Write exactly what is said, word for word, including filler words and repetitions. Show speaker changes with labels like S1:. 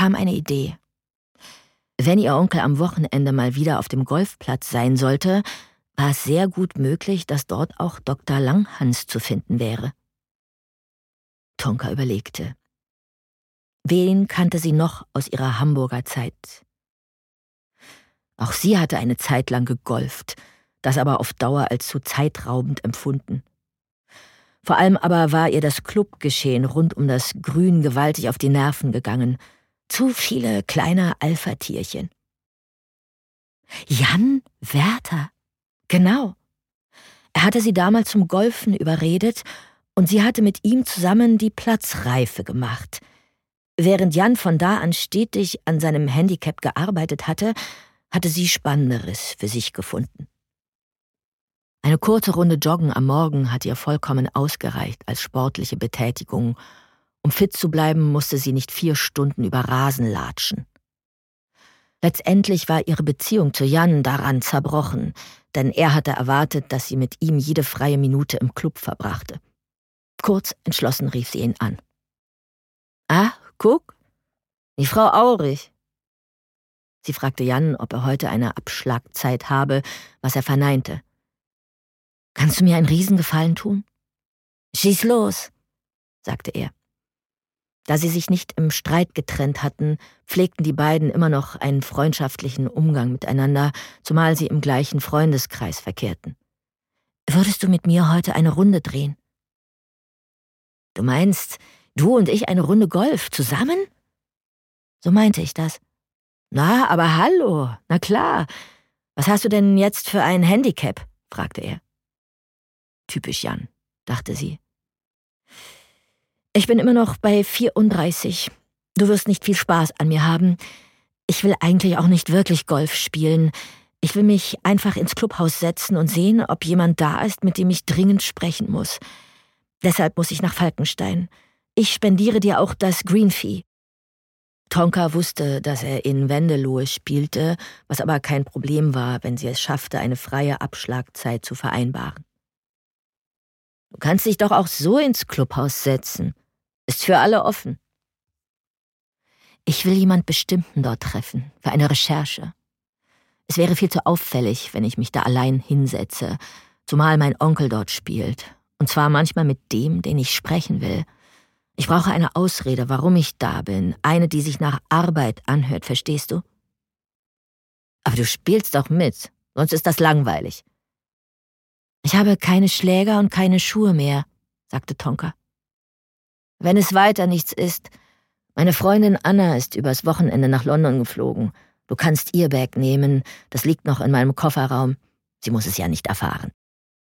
S1: bekam eine Idee. Wenn ihr Onkel am Wochenende mal wieder auf dem Golfplatz sein sollte, war es sehr gut möglich, dass dort auch Doktor Langhans zu finden wäre. Tonka überlegte. Wen kannte sie noch aus ihrer Hamburger Zeit? Auch sie hatte eine Zeit lang gegolft, das aber auf Dauer als zu zeitraubend empfunden. Vor allem aber war ihr das Clubgeschehen rund um das Grün gewaltig auf die Nerven gegangen. Zu viele kleine Alpha-Tierchen. Jan Werther, genau. Er hatte sie damals zum Golfen überredet und sie hatte mit ihm zusammen die Platzreife gemacht. Während Jan von da an stetig an seinem Handicap gearbeitet hatte, hatte sie Spannenderes für sich gefunden. Eine kurze Runde Joggen am Morgen hatte ihr vollkommen ausgereicht als sportliche Betätigung. Um fit zu bleiben, musste sie nicht vier Stunden über Rasen latschen. Letztendlich war ihre Beziehung zu Jan daran zerbrochen, denn er hatte erwartet, dass sie mit ihm jede freie Minute im Club verbrachte. Kurz entschlossen rief sie ihn an. »Ah, guck, die Frau Aurich.« Sie fragte Jan, ob er heute eine Abschlagzeit habe, was er verneinte. »Kannst du mir einen Riesengefallen tun?« »Schieß los«, sagte er. Da sie sich nicht im Streit getrennt hatten, pflegten die beiden immer noch einen freundschaftlichen Umgang miteinander, zumal sie im gleichen Freundeskreis verkehrten. »Würdest du mit mir heute eine Runde drehen?« »Du meinst, du und ich eine Runde Golf zusammen?« »So meinte ich das.« »Na, aber hallo, na klar. Was hast du denn jetzt für ein Handicap?« fragte er. Typisch Jan, dachte sie. »Ich bin immer noch bei vierunddreißig. Du wirst nicht viel Spaß an mir haben. Ich will eigentlich auch nicht wirklich Golf spielen. Ich will mich einfach ins Clubhaus setzen und sehen, ob jemand da ist, mit dem ich dringend sprechen muss. Deshalb muss ich nach Falkenstein. Ich spendiere dir auch das Green-Fee.« Tonka wusste, dass er in Wendelohe spielte, was aber kein Problem war, wenn sie es schaffte, eine freie Abschlagzeit zu vereinbaren. »Du kannst dich doch auch so ins Clubhaus setzen. Ist für alle offen.« »Ich will jemand Bestimmten dort treffen, für eine Recherche. Es wäre viel zu auffällig, wenn ich mich da allein hinsetze, zumal mein Onkel dort spielt, und zwar manchmal mit dem, den ich sprechen will. Ich brauche eine Ausrede, warum ich da bin, eine, die sich nach Arbeit anhört, verstehst du?« »Aber du spielst doch mit, sonst ist das langweilig.« »Ich habe keine Schläger und keine Schuhe mehr«, sagte Tonka. »Wenn es weiter nichts ist, meine Freundin Anna ist übers Wochenende nach London geflogen. Du kannst ihr Bag nehmen, das liegt noch in meinem Kofferraum. Sie muss es ja nicht erfahren.«